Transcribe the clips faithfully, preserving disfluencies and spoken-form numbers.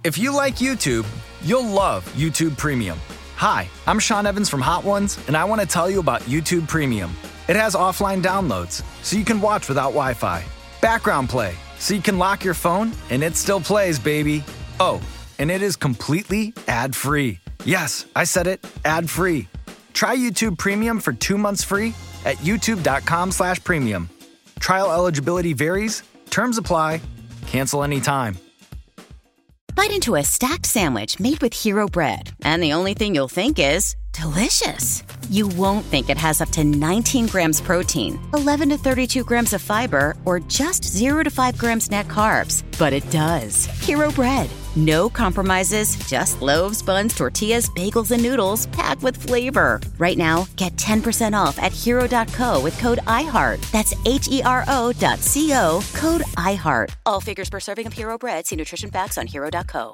If you like YouTube, you'll love YouTube Premium. Hi, I'm Sean Evans from Hot Ones, and I want to tell you about YouTube Premium. It has offline downloads, so you can watch without Wi-Fi. Background play, so you can lock your phone, and it still plays, baby. Oh, and it is completely ad-free. Yes, I said it, ad-free. Try YouTube Premium for two months free at youtube.com slash premium. Trial eligibility varies. Terms apply. Cancel anytime. Bite into a stacked sandwich made with Hero Bread, and the only thing you'll think is delicious. You won't think it has up to nineteen grams protein, eleven to thirty-two grams of fiber, or just zero to five grams net carbs. But it does. Hero Bread. No compromises, just loaves, buns, tortillas, bagels, and noodles packed with flavor. Right now, get ten percent off at hero dot co with code iHeart. That's H E R O dot C O, code iHeart. All figures per serving of Hero Bread. See nutrition facts on hero dot co.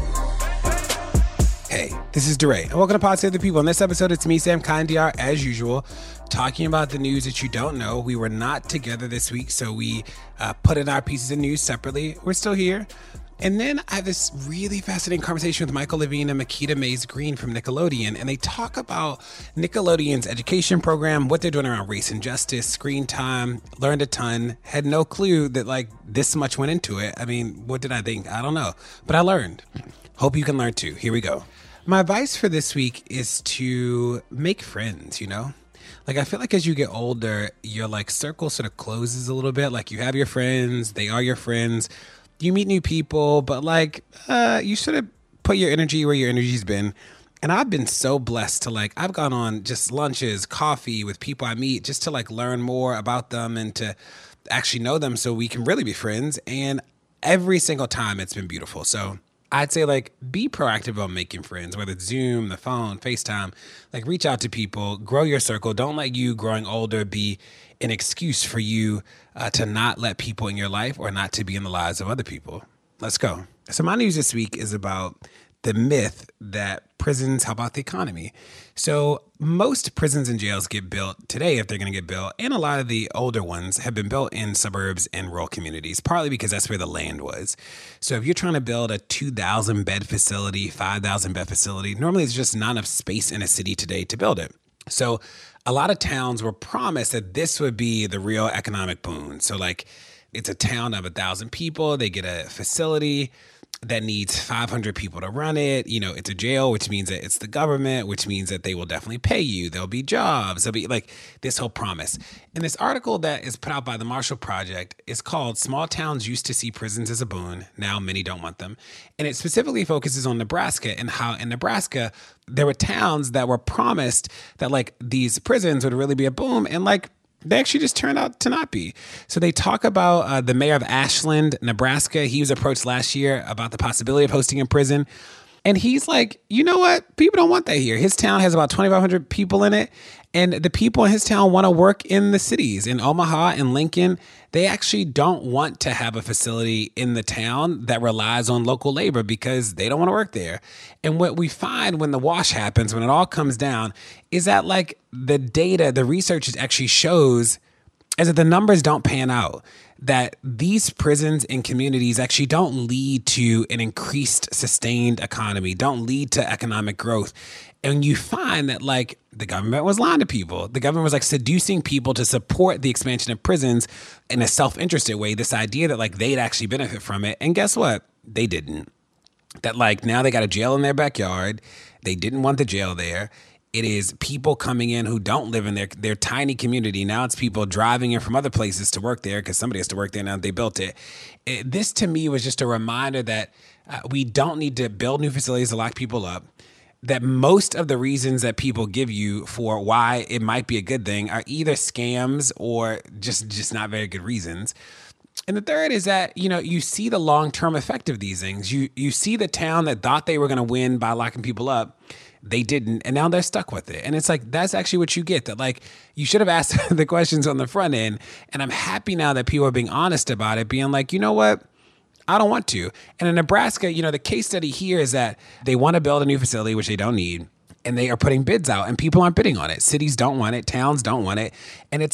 Hey, this is DeRay, and welcome to Pod Save the People. In this episode, it's me, Sam Kandiar, as usual, talking about the news that you don't know. We were not together this week, so we uh, put in our pieces of news separately. We're still here. And then I have this really fascinating conversation with Michael Levine and Makita Mays Green from Nickelodeon, and they talk about Nickelodeon's education program, what they're doing around race and justice, screen time, learned a ton, had no clue that like this much went into it. I mean, what did I think? I don't know, but I learned. Hope you can learn too. Here we go. My advice for this week is to make friends, you know? Like, I feel like as you get older, your like circle sort of closes a little bit. Like you have your friends, they are your friends. You meet new people, but like uh, you sort of put your energy where your energy's been. And I've been so blessed to like, I've gone on just lunches, coffee with people I meet just to like learn more about them and to actually know them so we can really be friends. And every single time it's been beautiful. So I'd say like be proactive about making friends, whether it's Zoom, the phone, FaceTime, like reach out to people, grow your circle. Don't let you growing older be an excuse for you uh, to not let people in your life or not to be in the lives of other people. Let's go. So my news this week is about the myth that prisons help out the economy. So most prisons and jails get built today, if they're going to get built, and a lot of the older ones have been built in suburbs and rural communities, partly because that's where the land was. So if you're trying to build a two thousand bed facility, five thousand bed facility, normally it's just not enough space in a city today to build it. So a lot of towns were promised that this would be the real economic boon. So like it's a town of a thousand people, they get a facility that needs five hundred people to run it. You know, it's a jail, which means that it's the government, which means that they will definitely pay you. There'll be jobs. There'll be like this whole promise. And this article that is put out by the Marshall Project is called Small Towns Used to See Prisons as a Boon. Now Many Don't Want Them. And it specifically focuses on Nebraska and how in Nebraska, there were towns that were promised that like these prisons would really be a boom. And like, they actually just turned out to not be. So they talk about uh, the mayor of Ashland, Nebraska. He was approached last year about the possibility of hosting a prison. And he's like, you know what? People don't want that here. His town has about twenty-five hundred people in it. And the people in his town want to work in the cities. In Omaha and Lincoln, they actually don't want to have a facility in the town that relies on local labor because they don't want to work there. And what we find when the wash happens, when it all comes down, is that like the data, the research actually shows is that the numbers don't pan out, that these prisons and communities actually don't lead to an increased sustained economy, don't lead to economic growth. And you find that like the government was lying to people. The government was like seducing people to support the expansion of prisons in a self-interested way, this idea that like they'd actually benefit from it. And guess what? They didn't. That like now they got a jail in their backyard. They didn't want the jail there. It is people coming in who don't live in their, their tiny community. Now it's people driving in from other places to work there because somebody has to work there now they built it. it. This to me was just a reminder that uh, we don't need to build new facilities to lock people up. That most of the reasons that people give you for why it might be a good thing are either scams or just, just not very good reasons. And the third is that, you know, you see the long-term effect of these things. You you see the town that thought they were going to win by locking people up. They didn't. And now they're stuck with it. And it's like, that's actually what you get. That like, you should have asked the questions on the front end. And I'm happy now that people are being honest about it, being like, you know what? I don't want to. And in Nebraska, you know, the case study here is that they want to build a new facility, which they don't need. And they are putting bids out and people aren't bidding on it. Cities don't want it. Towns don't want it. And it's like,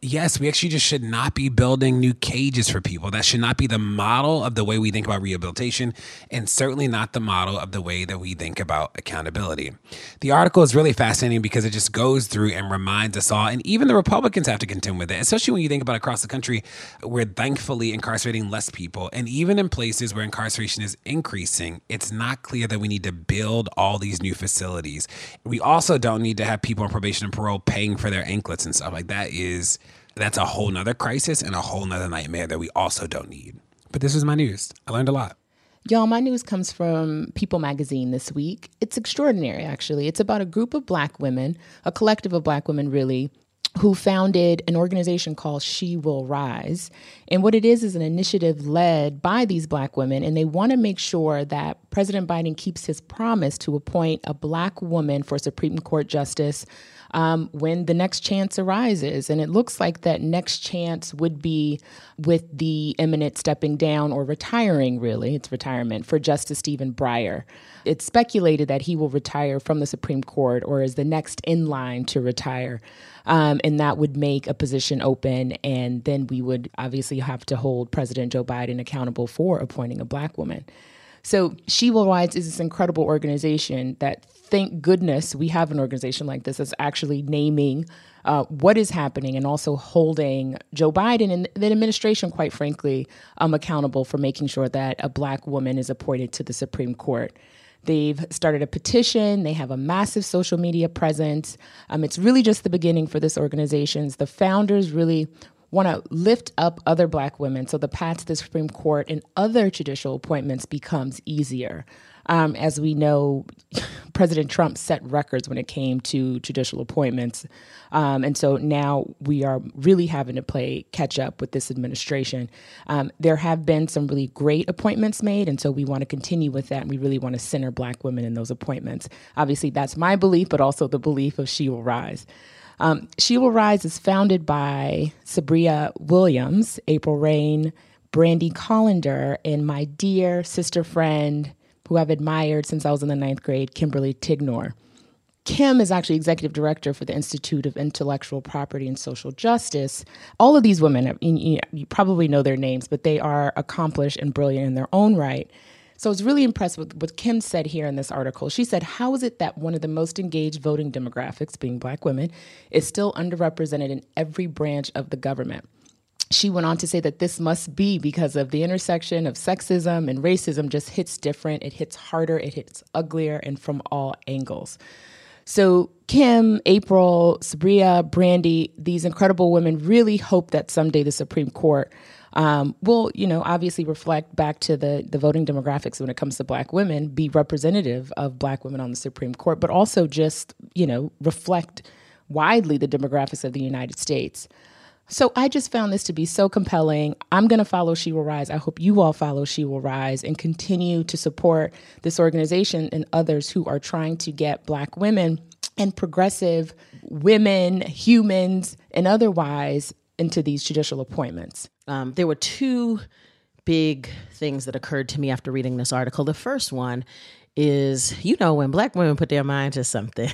yes, we actually just should not be building new cages for people. That should not be the model of the way we think about rehabilitation, and certainly not the model of the way that we think about accountability. The article is really fascinating because it just goes through and reminds us all, and even the Republicans have to contend with it, especially when you think about across the country, we're thankfully incarcerating less people. And even in places where incarceration is increasing, it's not clear that we need to build all these new facilities. We also don't need to have people on probation and parole paying for their anklets and stuff. Like that is... That's a whole nother crisis and a whole nother nightmare that we also don't need. But this was my news. I learned a lot. Y'all, my news comes from People magazine this week. It's extraordinary, actually. It's about a group of Black women, a collective of Black women, really, who founded an organization called She Will Rise. And what it is is an initiative led by these Black women, and they want to make sure that President Biden keeps his promise to appoint a Black woman for Supreme Court justice Um, when the next chance arises. And it looks like that next chance would be with the imminent stepping down or retiring, really, it's retirement, for Justice Stephen Breyer. It's speculated that he will retire from the Supreme Court or is the next in line to retire. Um, and that would make a position open. And then we would obviously have to hold President Joe Biden accountable for appointing a Black woman. So She Will Rise is this incredible organization that, thank goodness, we have an organization like this that's actually naming uh, what is happening and also holding Joe Biden and the administration, quite frankly, um, accountable for making sure that a Black woman is appointed to the Supreme Court. They've started a petition. They have a massive social media presence. Um, it's really just the beginning for this organization. The founders really want to lift up other Black women so the path to the Supreme Court and other judicial appointments becomes easier. Um, as we know, President Trump set records when it came to judicial appointments. Um, and so now we are really having to play catch up with this administration. Um, there have been some really great appointments made, and so we want to continue with that. And we really want to center Black women in those appointments. Obviously, that's my belief, but also the belief of She Will Rise. Um, She Will Rise is founded by Sabria Williams, April Rain, Brandy Collender, and my dear sister friend, who I've admired since I was in the ninth grade, Kimberly Tignor. Kim is actually executive director for the Institute of Intellectual Property and Social Justice. All of these women, you probably know their names, but they are accomplished and brilliant in their own right. So I was really impressed with what Kim said here in this article. She said, how is it that one of the most engaged voting demographics, being Black women, is still underrepresented in every branch of the government? She went on to say that this must be because of the intersection of sexism and racism just hits different. It hits harder, it hits uglier, and from all angles. So Kim, April, Sabria, Brandy, these incredible women really hope that someday the Supreme Court um, will, you know, obviously reflect back to the, the voting demographics when it comes to Black women, be representative of Black women on the Supreme Court, but also just, you know, reflect widely the demographics of the United States. So I just found this to be so compelling. I'm going to follow She Will Rise. I hope you all follow She Will Rise and continue to support this organization and others who are trying to get Black women and progressive women, humans, and otherwise into these judicial appointments. Um, there were two big things that occurred to me after reading this article. The first one is, you know, when Black women put their mind to something,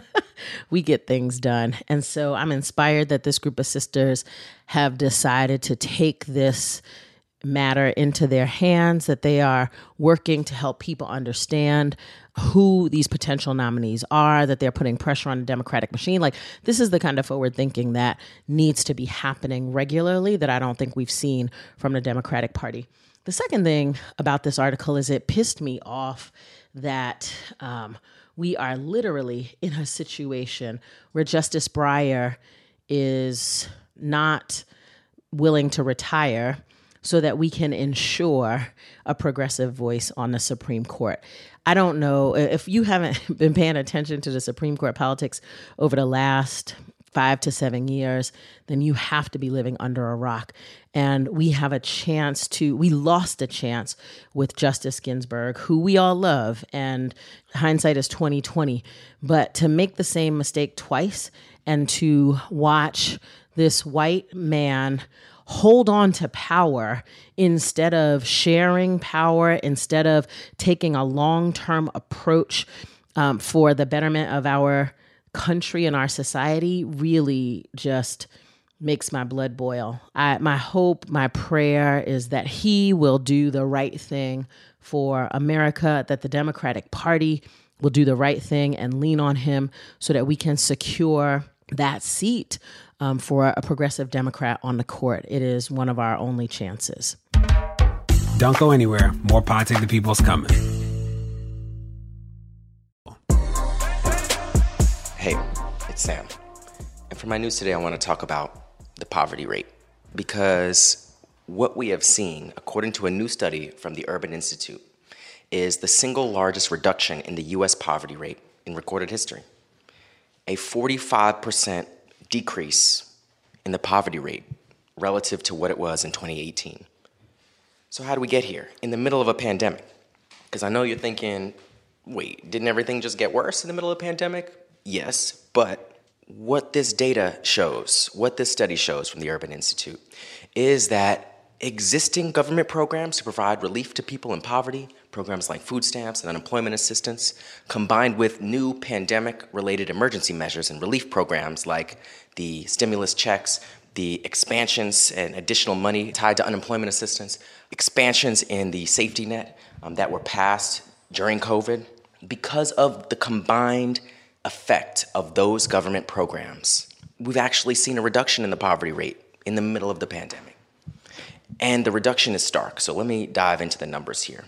we get things done. And so I'm inspired that this group of sisters have decided to take this matter into their hands, that they are working to help people understand who these potential nominees are, that they're putting pressure on the Democratic machine. Like, this is the kind of forward thinking that needs to be happening regularly that I don't think we've seen from the Democratic Party. The second thing about this article is it pissed me off that um, we are literally in a situation where Justice Breyer is not willing to retire so that we can ensure a progressive voice on the Supreme Court. I don't know if you haven't been paying attention to the Supreme Court politics over the last five to seven years, then you have to be living under a rock. And we have a chance to, we lost a chance with Justice Ginsburg, who we all love, and hindsight is twenty twenty. But to make the same mistake twice and to watch this white man hold on to power instead of sharing power, instead of taking a long-term approach um, for the betterment of our country and our society, really just makes my blood boil. I, my hope, my prayer is that he will do the right thing for America, that the Democratic Party will do the right thing and lean on him so that we can secure that seat um, for a progressive Democrat on the court. It is one of our only chances. Don't go anywhere. More Pod Save the People's coming. Hey, it's Sam. And for my news today, I want to talk about the poverty rate. Because what we have seen, according to a new study from the Urban Institute, is the single largest reduction in the U S poverty rate in recorded history. A forty-five percent decrease in the poverty rate relative to what it was in twenty eighteen. So how do we get here? In the middle of a pandemic. Because I know you're thinking, wait, didn't everything just get worse in the middle of a pandemic? Yes, but what this data shows, what this study shows from the Urban Institute, is that existing government programs to provide relief to people in poverty, programs like food stamps and unemployment assistance, combined with new pandemic-related emergency measures and relief programs like the stimulus checks, the expansions and additional money tied to unemployment assistance, expansions in the safety net um, that were passed during COVID, because of the combined effect of those government programs, we've actually seen a reduction in the poverty rate in the middle of the pandemic. And the reduction is stark, so let me dive into the numbers here.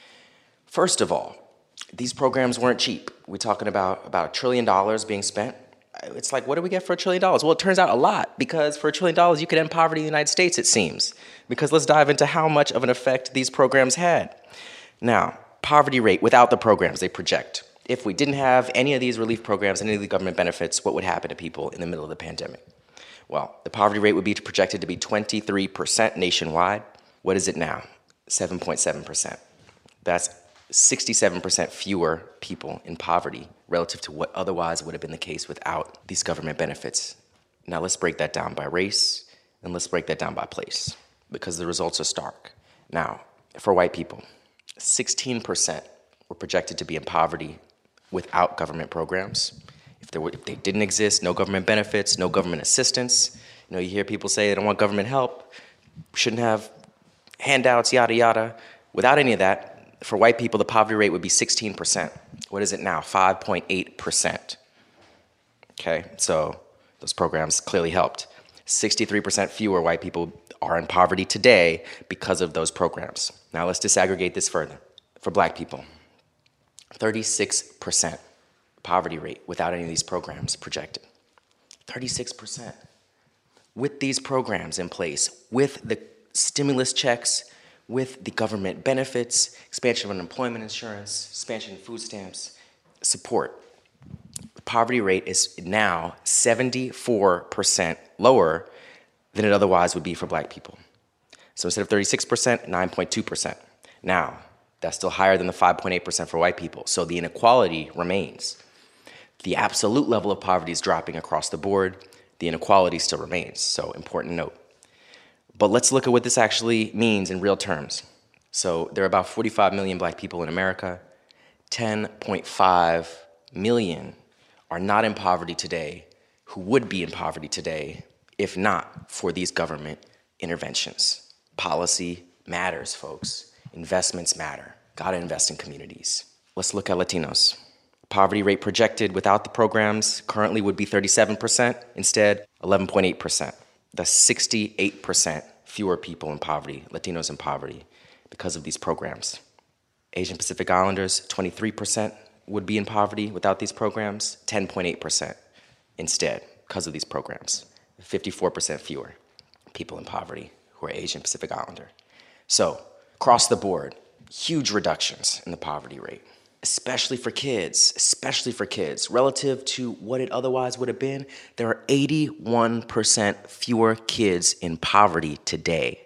First of all, these programs weren't cheap. We're talking about about a trillion dollars being spent. It's like, what do we get for a trillion dollars? Well, it turns out a lot, because for a trillion dollars, you could end poverty in the United States, it seems. Because let's dive into how much of an effect these programs had. Now, poverty rate without the programs, they project. If we didn't have any of these relief programs, any of the government benefits, what would happen to people in the middle of the pandemic? Well, the poverty rate would be projected to be twenty-three percent nationwide. What is it now? seven point seven percent. That's sixty-seven percent fewer people in poverty relative to what otherwise would have been the case without these government benefits. Now let's break that down by race, and let's break that down by place, because the results are stark. Now, for white people, sixteen percent were projected to be in poverty without government programs. If, there were, if they didn't exist, no government benefits, no government assistance. You know, you hear people say they don't want government help, shouldn't have handouts, yada, yada. Without any of that, for white people, the poverty rate would be sixteen percent. What is it now? five point eight percent. Okay, so those programs clearly helped. sixty-three percent fewer white people are in poverty today because of those programs. Now let's disaggregate this further. For black people, thirty-six percent poverty rate without any of these programs projected. thirty-six percent. With these programs in place, with the stimulus checks, with the government benefits, expansion of unemployment insurance, expansion of food stamps, support, the poverty rate is now seventy-four percent lower than it otherwise would be for black people. So instead of thirty-six percent, nine point two percent. Now, that's still higher than the five point eight percent for white people. So the inequality remains. The absolute level of poverty is dropping across the board. The inequality still remains. So important note. But let's look at what this actually means in real terms. So there are about forty-five million black people in America. ten point five million are not in poverty today, who would be in poverty today if not for these government interventions. Policy matters, folks. Investments matter. Gotta invest in communities. Let's look at Latinos. Poverty rate projected without the programs currently would be thirty-seven percent, instead eleven point eight percent. That's sixty-eight percent fewer people in poverty, Latinos in poverty, because of these programs. Asian Pacific Islanders, twenty-three percent would be in poverty without these programs, ten point eight percent instead, because of these programs. fifty-four percent fewer people in poverty who are Asian Pacific Islander. So, across the board, huge reductions in the poverty rate, especially for kids, especially for kids. Relative to what it otherwise would have been, there are eighty-one percent fewer kids in poverty today.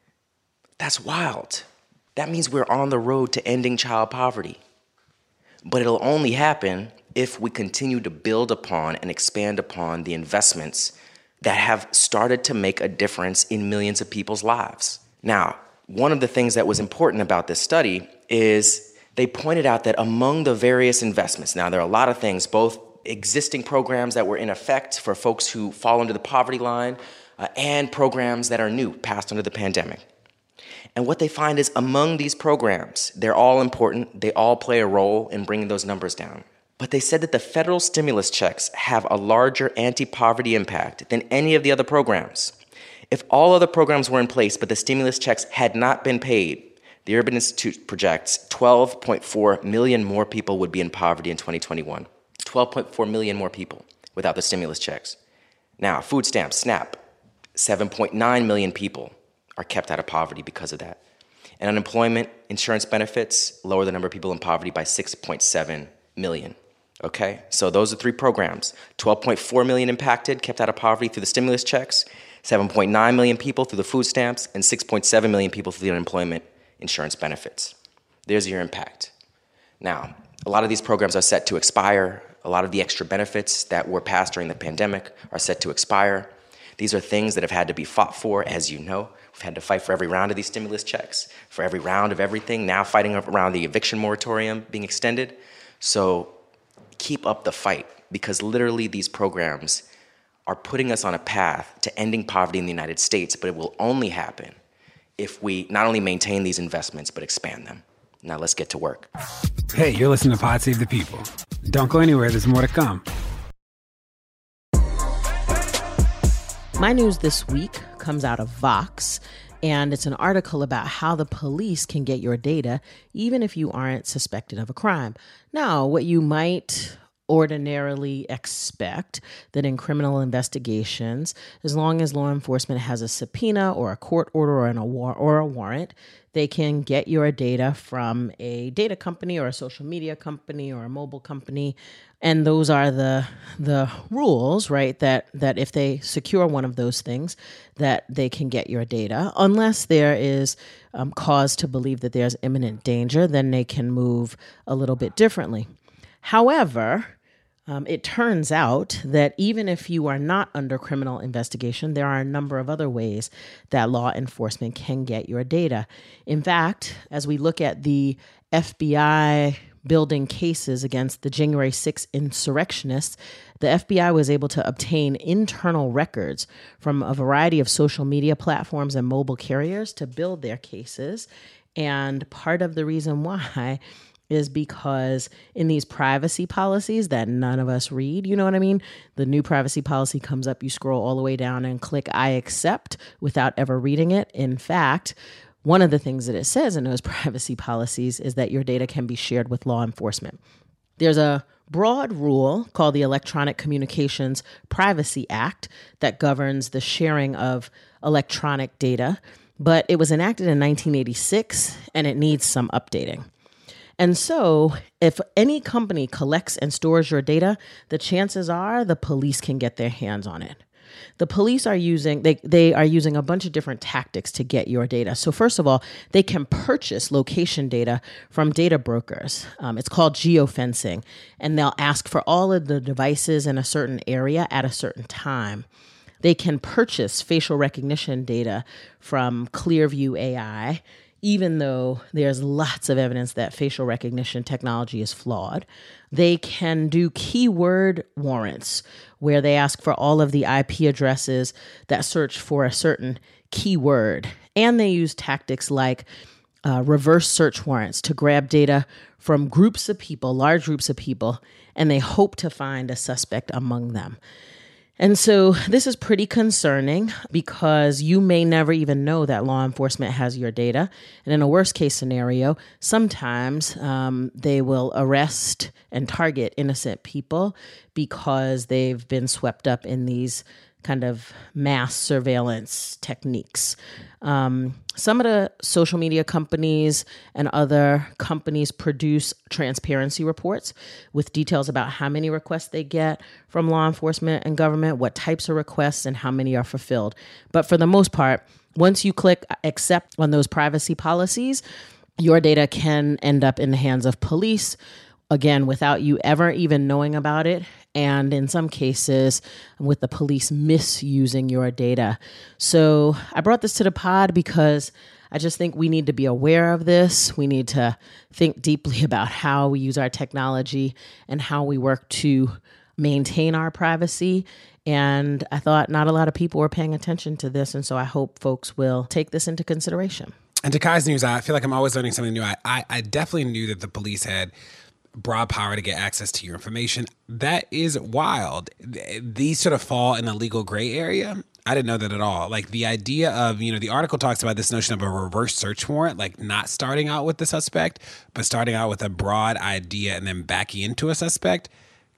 That's wild. That means we're on the road to ending child poverty. But it'll only happen if we continue to build upon and expand upon the investments that have started to make a difference in millions of people's lives. Now, one of the things that was important about this study is they pointed out that among the various investments, now there are a lot of things, both existing programs that were in effect for folks who fall under the poverty line, uh, and programs that are new, passed under the pandemic. And what they find is among these programs, they're all important, they all play a role in bringing those numbers down. But they said that the federal stimulus checks have a larger anti-poverty impact than any of the other programs. If all other programs were in place but the stimulus checks had not been paid, the Urban Institute projects twelve point four million more people would be in poverty in twenty twenty-one. twelve point four million more people without the stimulus checks. Now, food stamps, SNAP, seven point nine million people are kept out of poverty because of that. And unemployment insurance benefits lower the number of people in poverty by six point seven million. Okay, so those are three programs. twelve point four million impacted, kept out of poverty through the stimulus checks, seven point nine million people through the food stamps, and six point seven million people through the unemployment insurance benefits. There's your impact. Now, a lot of these programs are set to expire. A lot of the extra benefits that were passed during the pandemic are set to expire. These are things that have had to be fought for, as you know. We've had to fight for every round of these stimulus checks, for every round of everything, now fighting around the eviction moratorium being extended. So keep up the fight, because literally these programs are putting us on a path to ending poverty in the United States, but it will only happen if we not only maintain these investments, but expand them. Now let's get to work. Hey, you're listening to Pod Save the People. Don't go anywhere, there's more to come. My news this week comes out of Vox, and it's an article about how the police can get your data even if you aren't suspected of a crime. Now, what you might ordinarily expect that in criminal investigations, as long as law enforcement has a subpoena or a court order or, an, a, war- or a warrant, they can get your data from a data company or a social media company or a mobile company. And those are the the rules, right? That that if they secure one of those things, that they can get your data, unless there is um, cause to believe that there's imminent danger, then they can move a little bit differently. However, um, it turns out that even if you are not under criminal investigation, there are a number of other ways that law enforcement can get your data. In fact, as we look at the F B I building cases against the January sixth insurrectionists, the F B I was able to obtain internal records from a variety of social media platforms and mobile carriers to build their cases. And part of the reason why is because in these privacy policies that none of us read, you know what I mean? The new privacy policy comes up, you scroll all the way down and click I accept without ever reading it. In fact, one of the things that it says in those privacy policies is that your data can be shared with law enforcement. There's a broad rule called the Electronic Communications Privacy Act that governs the sharing of electronic data, but it was enacted in nineteen eighty-six and it needs some updating. And so if any company collects and stores your data, the chances are the police can get their hands on it. The police are using, they, they are using a bunch of different tactics to get your data. So first of all, they can purchase location data from data brokers. Um, it's called geofencing, and they'll ask for all of the devices in a certain area at a certain time. They can purchase facial recognition data from Clearview A I, even though there's lots of evidence that facial recognition technology is flawed. They can do keyword warrants where they ask for all of the I P addresses that search for a certain keyword. And they use tactics like uh, reverse search warrants to grab data from groups of people, large groups of people, and they hope to find a suspect among them. And so this is pretty concerning because you may never even know that law enforcement has your data. And in a worst case scenario, sometimes um, they will arrest and target innocent people because they've been swept up in these kind of mass surveillance techniques. Um, some of the social media companies and other companies produce transparency reports with details about how many requests they get from law enforcement and government, what types of requests, and how many are fulfilled. But for the most part, once you click accept on those privacy policies, your data can end up in the hands of police, again, without you ever even knowing about it. And in some cases, with the police misusing your data. So I brought this to the pod because I just think we need to be aware of this. We need to think deeply about how we use our technology and how we work to maintain our privacy. And I thought not a lot of people were paying attention to this. And so I hope folks will take this into consideration. And to Kai's news, I feel like I'm always learning something new. I, I, I definitely knew that the police had broad power to get access to your information. That is wild. These sort of fall in a legal gray area. I didn't know that at all. Like the idea of, you know, the article talks about this notion of a reverse search warrant, like not starting out with the suspect, but starting out with a broad idea and then backing into a suspect.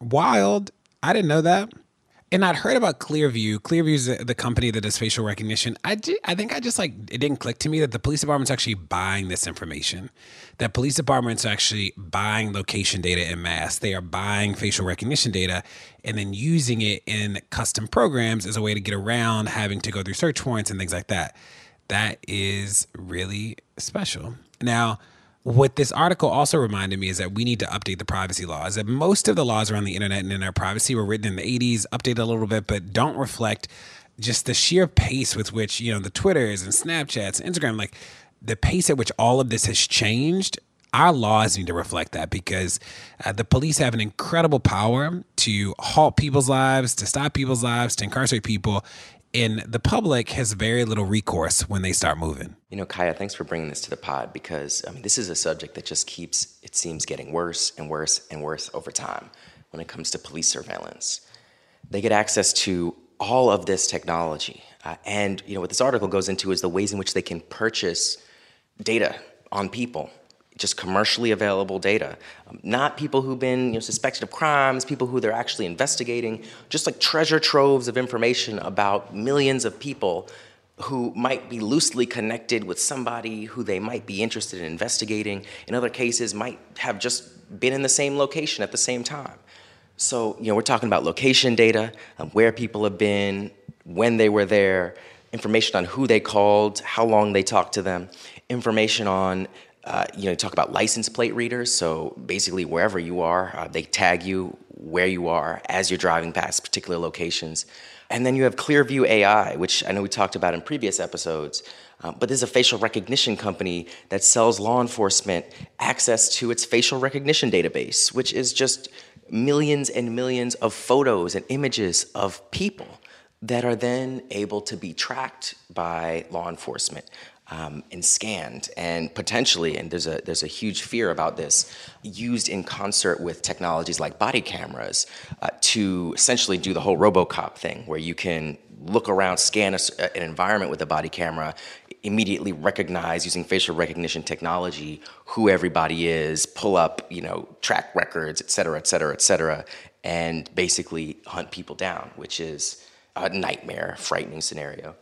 Wild. I didn't know that. And I'd heard about Clearview. Clearview is the company that does facial recognition. I, did, I think I just like, it didn't click to me that the police department's actually buying this information. That police departments are actually buying location data en masse. They are buying facial recognition data and then using it in custom programs as a way to get around having to go through search warrants and things like that. That is really special. Now, what this article also reminded me is that we need to update the privacy laws. That most of the laws around the internet and internet privacy were written in the eighties, updated a little bit, but don't reflect just the sheer pace with which, you know, the Twitters and Snapchats and Instagram, like the pace at which all of this has changed. Our laws need to reflect that because uh, the police have an incredible power to halt people's lives, to stop people's lives, to incarcerate people. And the public has very little recourse when they start moving. You know, Kaya, thanks for bringing this to the pod because I mean, this is a subject that just keeps, it seems, getting worse and worse and worse over time when it comes to police surveillance. They get access to all of this technology. Uh, and, you know, what this article goes into is the ways in which they can purchase data on people, just commercially available data. Um, not people who've been you know, suspected of crimes, people who they're actually investigating, just like treasure troves of information about millions of people who might be loosely connected with somebody who they might be interested in investigating. In other cases, might have just been in the same location at the same time. So, you know, we're talking about location data, um, where people have been, when they were there, information on who they called, how long they talked to them, information on Uh, you know, talk about license plate readers. So basically, wherever you are, uh, they tag you where you are as you're driving past particular locations. And then you have Clearview A I, which I know we talked about in previous episodes. Um, but this is a facial recognition company that sells law enforcement access to its facial recognition database, which is just millions and millions of photos and images of people that are then able to be tracked by law enforcement. Um, and scanned and potentially, and there's a there's a huge fear about this, used in concert with technologies like body cameras uh, to essentially do the whole RoboCop thing, where you can look around, scan a, an environment with a body camera, immediately recognize using facial recognition technology who everybody is, pull up, you know, track records, et cetera, et cetera, et cetera, and basically hunt people down, which is a nightmare, frightening scenario.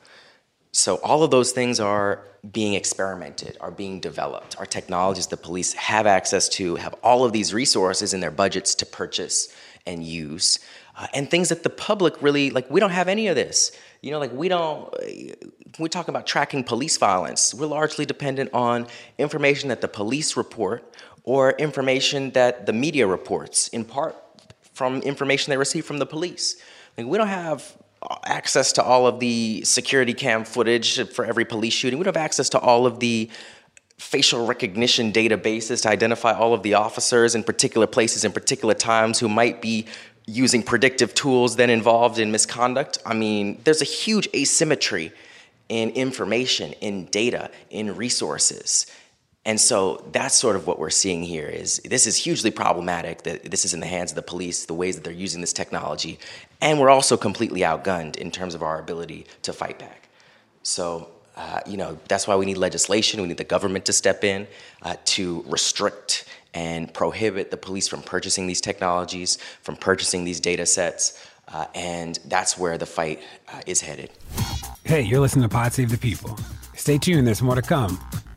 So all of those things are being experimented, are being developed. Our technologies the police have access to, have all of these resources in their budgets to purchase and use. Uh, and things that the public really, like, we don't have any of this. You know, like, we don't, when we talk about tracking police violence, we're largely dependent on information that the police report or information that the media reports, in part from information they receive from the police. Like, we don't have access to all of the security cam footage for every police shooting. We don't have access to all of the facial recognition databases to identify all of the officers in particular places in particular times who might be using predictive tools then involved in misconduct. I mean, there's a huge asymmetry in information, in data, in resources. And so that's sort of what we're seeing here is this is hugely problematic that this is in the hands of the police, the ways that they're using this technology. And we're also completely outgunned in terms of our ability to fight back. So, uh, you know, that's why we need legislation. We need the government to step in uh, to restrict and prohibit the police from purchasing these technologies, from purchasing these data sets. Uh, and that's where the fight uh, is headed. Hey, you're listening to Pod Save the People. Stay tuned. There's more to come.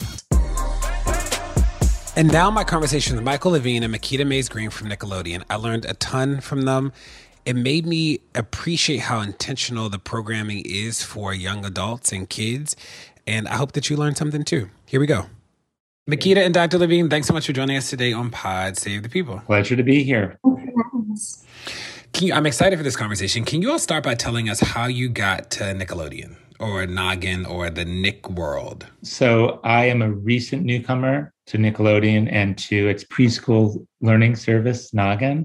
And now my conversation with Michael Levine and Makita Mays Green from Nickelodeon. I learned a ton from them. It made me appreciate how intentional the programming is for young adults and kids. And I hope that you learned something too. Here we go. Makita and Doctor Levine, thanks so much for joining us today on Pod Save the People. Pleasure to be here. Can you, I'm excited for this conversation. Can you all start by telling us how you got to Nickelodeon or Noggin or the Nick world? So I am a recent newcomer to Nickelodeon and to its preschool learning service, Noggin.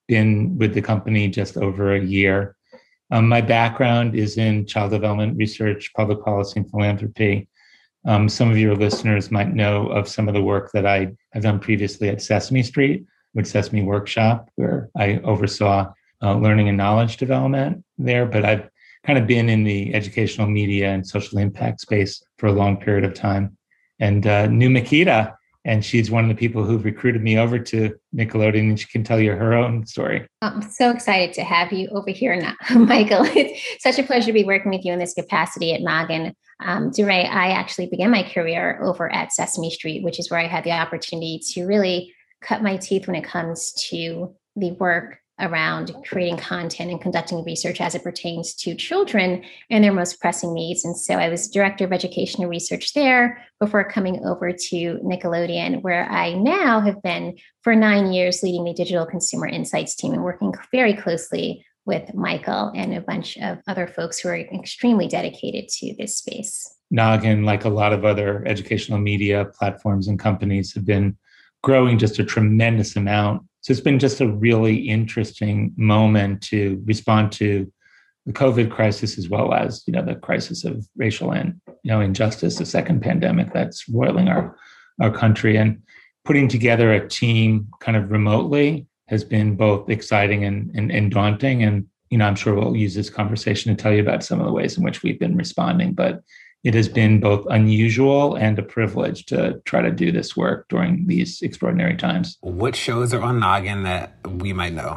been with the company just over a year. Um, my background is in child development research, public policy, and philanthropy. Um, some of your listeners might know of some of the work that I have done previously at Sesame Street with Sesame Workshop, where I oversaw uh, learning and knowledge development there. But I've kind of been in the educational media and social impact space for a long period of time, and uh, knew Makita. And she's one of the people who've recruited me over to Nickelodeon, and she can tell you her own story. I'm so excited to have you over here now, Michael. It's such a pleasure to be working with you in this capacity at Noggin. Um, DeRay, I actually began my career over at Sesame Street, which is where I had the opportunity to really cut my teeth when it comes to the work around creating content and conducting research as it pertains to children and their most pressing needs. And so I was director of education and research there before coming over to Nickelodeon, where I now have been for nine years leading the digital consumer insights team and working very closely with Michael and a bunch of other folks who are extremely dedicated to this space. Noggin, like a lot of other educational media platforms and companies, have been growing just a tremendous amount. So it's been just a really interesting moment to respond to the COVID crisis, as well as, you know, the crisis of racial and, you know, injustice, the second pandemic that's roiling our, our country. And putting together a team kind of remotely has been both exciting and, and, and daunting. And, you know, I'm sure we'll use this conversation to tell you about some of the ways in which we've been responding. But it has been both unusual and a privilege to try to do this work during these extraordinary times. What shows are on Noggin that we might know?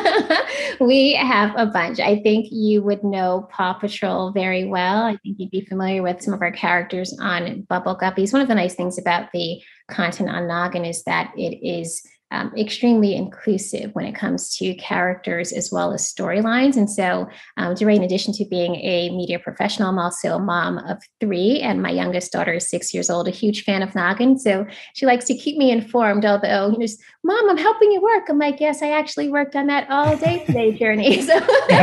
We have a bunch. I think you would know Paw Patrol very well. I think you'd be familiar with some of our characters on Bubble Guppies. One of the nice things about the content on Noggin is that it is Um, extremely inclusive when it comes to characters as well as storylines. And so, um, DeRay, in addition to being a media professional, I'm also a mom of three, and my youngest daughter is six years old, a huge fan of Noggin. So she likes to keep me informed, although, you know, Mom, I'm helping you work. I'm like, yes, I actually worked on that all day today, Journey. So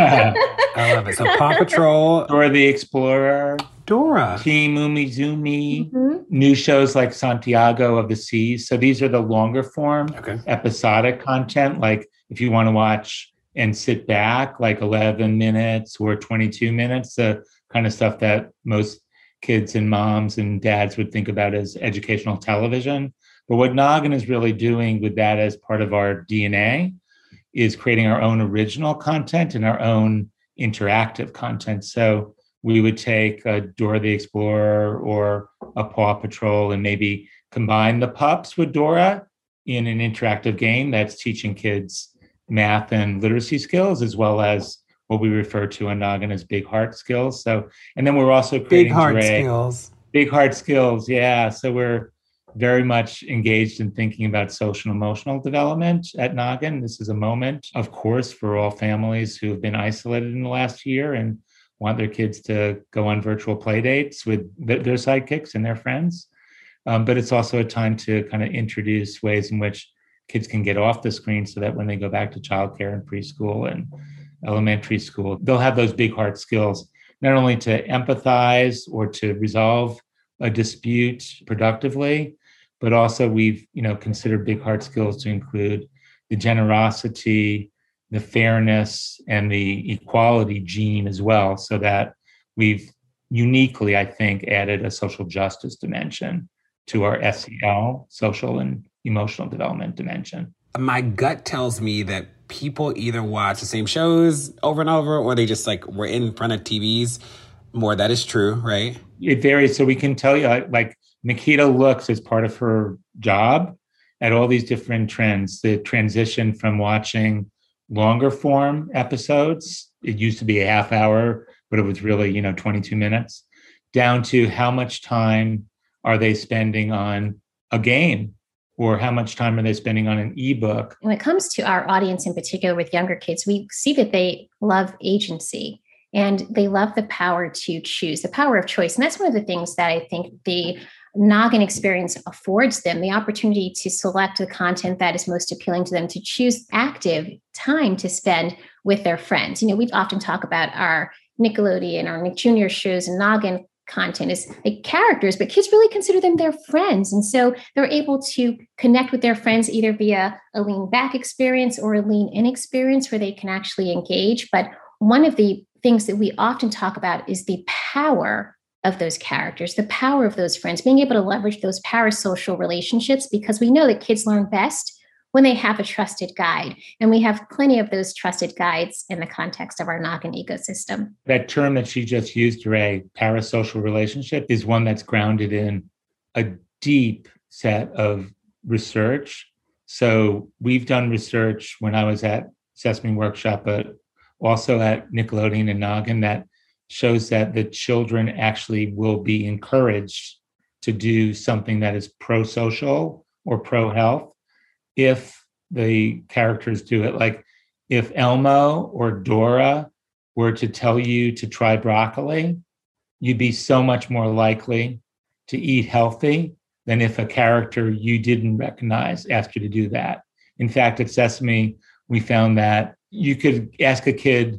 I love it. So Paw Patrol. Dora the Explorer. Dora. Team Umizoomi. Mm-hmm. New shows like Santiago of the Seas. So these are the longer form, okay, episodic content. Like if you want to watch and sit back, like eleven minutes or twenty-two minutes, the kind of stuff that most kids and moms and dads would think about as educational television. But what Noggin is really doing with that as part of our D N A is creating our own original content and our own interactive content. So we would take a Dora the Explorer or a Paw Patrol and maybe combine the pups with Dora in an interactive game that's teaching kids math and literacy skills, as well as what we refer to in Noggin as big heart skills. So, and then we're also creating big heart DeRay, skills. Big heart skills, yeah. So we're very much engaged in thinking about social and emotional development at Noggin. This is a moment, of course, for all families who have been isolated in the last year and want their kids to go on virtual play dates with th- their sidekicks and their friends. Um, but it's also a time to kind of introduce ways in which kids can get off the screen so that when they go back to childcare and preschool and elementary school, they'll have those big heart skills, not only to empathize or to resolve a dispute productively, but also we've, you know, considered big heart skills to include the generosity, the fairness, and the equality gene as well, so that we've uniquely, I think, added a social justice dimension to our S E L, social and emotional development dimension. My gut tells me that people either watch the same shows over and over, or they just like were in front of T Vs more. That is true, right? It varies. So we can tell you, like Makita looks as part of her job at all these different trends, the transition from watching longer form episodes. It used to be a half hour, but it was really, you know, twenty-two minutes, down to how much time are they spending on a game, or how much time are they spending on an ebook? When it comes to our audience in particular with younger kids, we see that they love agency and they love the power to choose, the power of choice. And that's one of the things that I think the Noggin experience affords them, the opportunity to select the content that is most appealing to them, to choose active time to spend with their friends. You know, we often talk about our Nickelodeon or Nick Junior shows, and Noggin content as like characters, but kids really consider them their friends. And so they're able to connect with their friends either via a lean back experience or a lean in experience where they can actually engage. But one of the things that we often talk about is the power of those characters, the power of those friends, being able to leverage those parasocial relationships, because we know that kids learn best when they have a trusted guide. And we have plenty of those trusted guides in the context of our Noggin ecosystem. That term that she just used, Ray, parasocial relationship, is one that's grounded in a deep set of research. So we've done research when I was at Sesame Workshop, but also at Nickelodeon and Noggin, that shows that the children actually will be encouraged to do something that is pro-social or pro-health if the characters do it. Like if Elmo or Dora were to tell you to try broccoli, you'd be so much more likely to eat healthy than if a character you didn't recognize asked you to do that. In fact, at Sesame, we found that you could ask a kid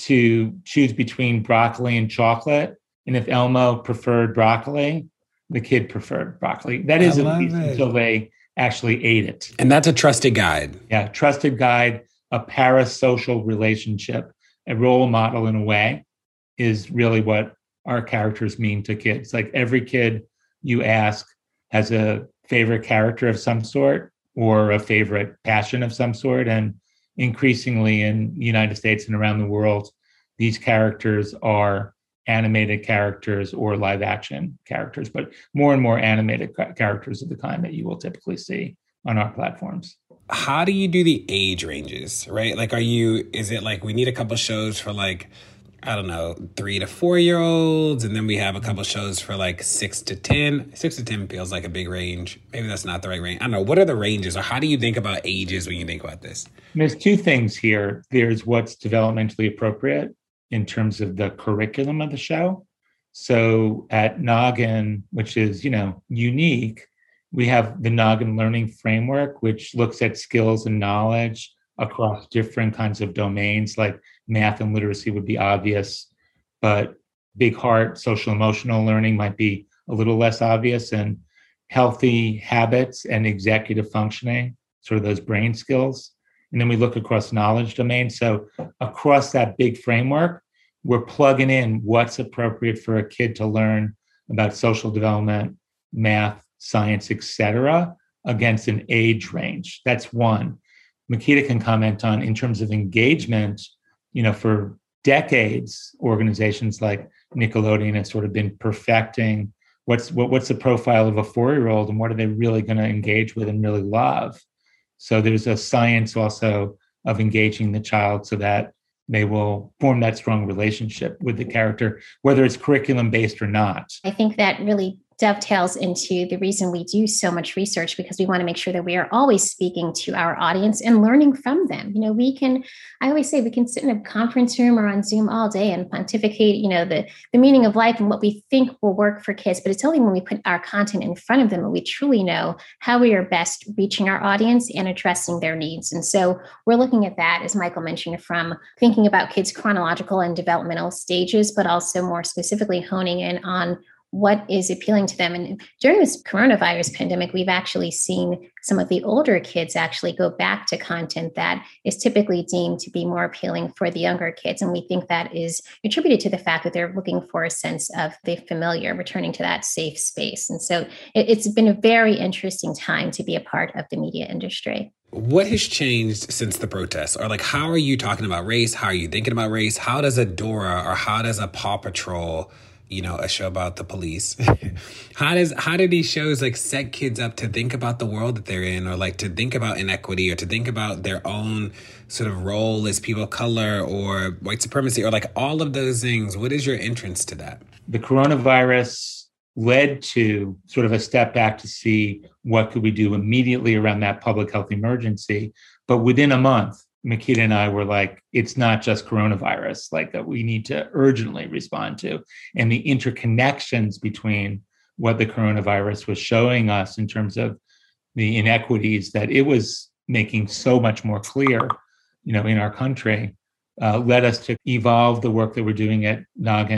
to choose between broccoli and chocolate. And if Elmo preferred broccoli, the kid preferred broccoli. That is at least until they actually ate it. And that's a trusted guide. Yeah, trusted guide, a parasocial relationship, a role model in a way is really what our characters mean to kids. Like every kid you ask has a favorite character of some sort or a favorite passion of some sort. And increasingly in the United States and around the world, these characters are animated characters or live action characters, but more and more animated characters of the kind that you will typically see on our platforms. How do you do the age ranges, right? Like, are you, is it like we need a couple shows for like, I don't know, three to four year olds, and then we have a couple shows for like six to ten. Six to ten feels like a big range. Maybe that's not the right range. I don't know. What are the ranges, or how do you think about ages when you think about this? There's two things here. There's what's developmentally appropriate in terms of the curriculum of the show. So at Noggin, which is, you know, unique, we have the Noggin Learning Framework, which looks at skills and knowledge across different kinds of domains, like math and literacy would be obvious, but big heart, social emotional learning might be a little less obvious, and healthy habits and executive functioning, sort of those brain skills. And then we look across knowledge domains. So across that big framework, we're plugging in what's appropriate for a kid to learn about social development, math, science, et cetera, against an age range. That's one. Makita can comment on, in terms of engagement, you know, for decades, organizations like Nickelodeon have sort of been perfecting what's what, what's the profile of a four-year-old and what are they really going to engage with and really love. So there's a science also of engaging the child so that they will form that strong relationship with the character, whether it's curriculum-based or not. I think that really dovetails into the reason we do so much research, because we want to make sure that we are always speaking to our audience and learning from them. You know, we can, I always say we can sit in a conference room or on Zoom all day and pontificate, you know, the, the meaning of life and what we think will work for kids. But it's only when we put our content in front of them that we truly know how we are best reaching our audience and addressing their needs. And so we're looking at that, as Michael mentioned, from thinking about kids' chronological and developmental stages, but also more specifically honing in on what is appealing to them. And during this coronavirus pandemic, we've actually seen some of the older kids actually go back to content that is typically deemed to be more appealing for the younger kids. And we think that is attributed to the fact that they're looking for a sense of the familiar, returning to that safe space. And so it, it's been a very interesting time to be a part of the media industry. What has changed since the protests? Or like, how are you talking about race? How are you thinking about race? How does a Dora or how does a Paw Patrol, you know, a show about the police, how does, how do these shows like set kids up to think about the world that they're in, or like to think about inequity, or to think about their own sort of role as people of color or white supremacy, or like all of those things? What is your entrance to that? The coronavirus led to sort of a step back to see what could we do immediately around that public health emergency. But within a month, Makita and I were like, it's not just coronavirus, like that we need to urgently respond to. And the interconnections between what the coronavirus was showing us in terms of the inequities that it was making so much more clear, you know, in our country, uh, led us to evolve the work that we're doing at Noggin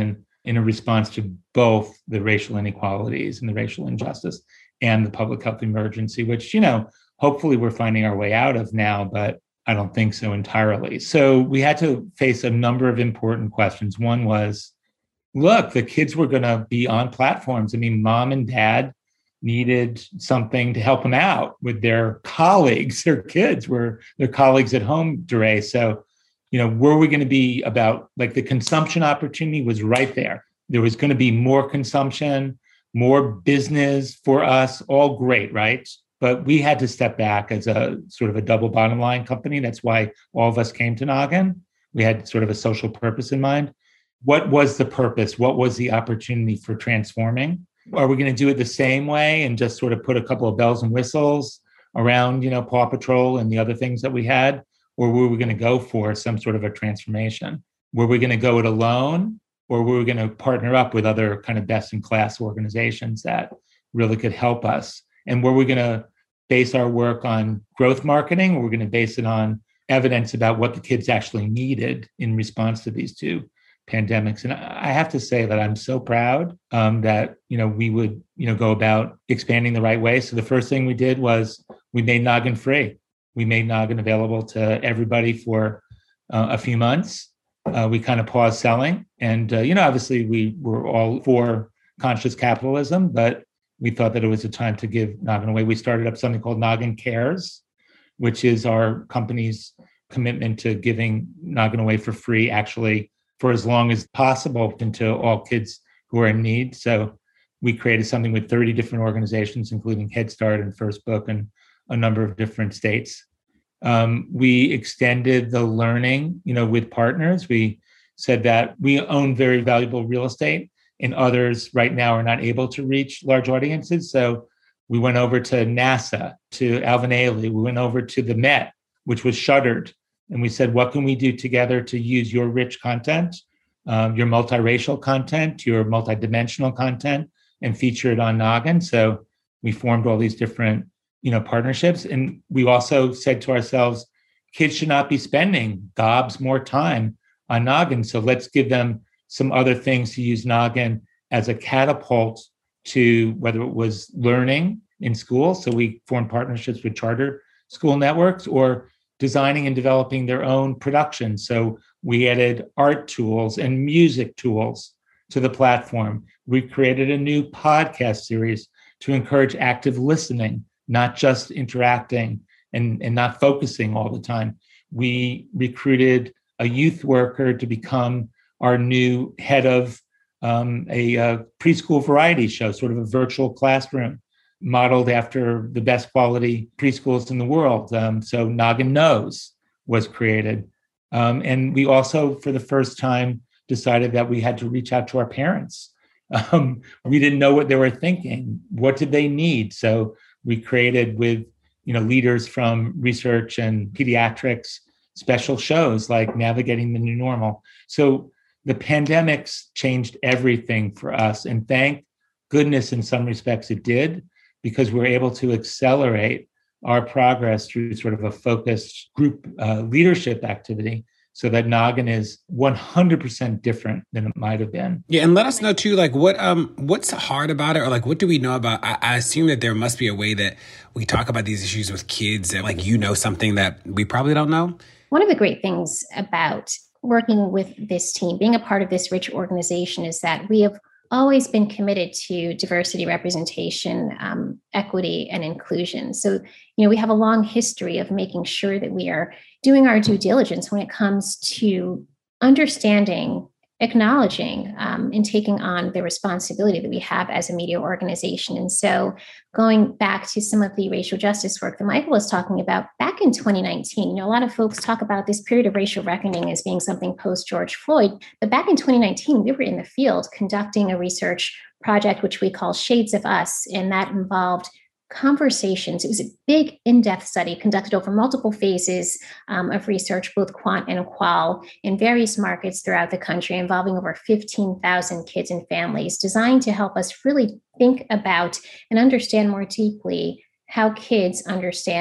in a response to both the racial inequalities and the racial injustice and the public health emergency, which, you know, hopefully we're finding our way out of now, but I don't think so entirely. So we had to face a number of important questions. One was, look, the kids were going to be on platforms. I mean, mom and dad needed something to help them out with their colleagues. Their kids were their colleagues at home, Dure. So, you know, were we going to be about, like, the consumption opportunity was right there. There was going to be more consumption, more business for us, all great, right? But we had to step back as a sort of a double bottom line company. That's why all of us came to Noggin. We had sort of a social purpose in mind. What was the purpose? What was the opportunity for transforming? Are we going to do it the same way and just sort of put a couple of bells and whistles around, you know, Paw Patrol and the other things that we had? Or were we going to go for some sort of a transformation? Were we going to go it alone? Or were we going to partner up with other kind of best in class organizations that really could help us? And were we going to base our work on growth marketing, or we're going to base it on evidence about what the kids actually needed in response to these two pandemics? And I have to say that I'm so proud um, that, you know, we would, you know, go about expanding the right way. So the first thing we did was we made Noggin free. We made Noggin available to everybody for uh, a few months. Uh, we kind of paused selling. And, uh, you know, obviously we were all for conscious capitalism, but we thought that it was a time to give Noggin away. We started up something called Noggin Cares, which is our company's commitment to giving Noggin away for free, actually, for as long as possible, into all kids who are in need. So we created something with thirty different organizations, including Head Start and First Book and a number of different states. Um, we extended the learning, you know, with partners. We said that we own very valuable real estate, and others right now are not able to reach large audiences. So we went over to NASA, to Alvin Ailey. We went over to the Met, which was shuttered. And we said, what can we do together to use your rich content, um, your multiracial content, your multidimensional content, and feature it on Noggin? So we formed all these different, you know, partnerships. And we also said to ourselves, kids should not be spending gobs more time on Noggin. So let's give them some other things to use Noggin as a catapult to whether it was learning in school. So we formed partnerships with charter school networks, or designing and developing their own production. So we added art tools and music tools to the platform. We created a new podcast series to encourage active listening, not just interacting and, and not focusing all the time. We recruited a youth worker to become our new head of um, a, a preschool variety show, sort of a virtual classroom modeled after the best quality preschools in the world. Um, so Noggin Knows was created. Um, and we also, for the first time, decided that we had to reach out to our parents. Um, we didn't know what they were thinking. What did they need? So we created, with, you know, leaders from research and pediatrics, special shows like Navigating the New Normal. So the pandemics changed everything for us. And thank goodness, in some respects, it did, because we're able to accelerate our progress through sort of a focused group uh, leadership activity, so that Noggin is one hundred percent different than it might have been. Yeah, and let us know too, like what um what's hard about it, or like what do we know about? I, I assume that there must be a way that we talk about these issues with kids, that like you know something that we probably don't know. One of the great things about working with this team, being a part of this rich organization, is that we have always been committed to diversity, representation, um, equity, and inclusion. So, you know, we have a long history of making sure that we are doing our due diligence when it comes to understanding, acknowledging, um, and taking on the responsibility that we have as a media organization. And so going back to some of the racial justice work that Michael was talking about, back in twenty nineteen, you know, a lot of folks talk about this period of racial reckoning as being something post-George Floyd, but back in twenty nineteen, we were in the field conducting a research project, which we call Shades of Us, and that involved conversations. It was a big in-depth study conducted over multiple phases um, of research, both quant and qual, in various markets throughout the country, involving over fifteen thousand kids and families, designed to help us really think about and understand more deeply how kids understand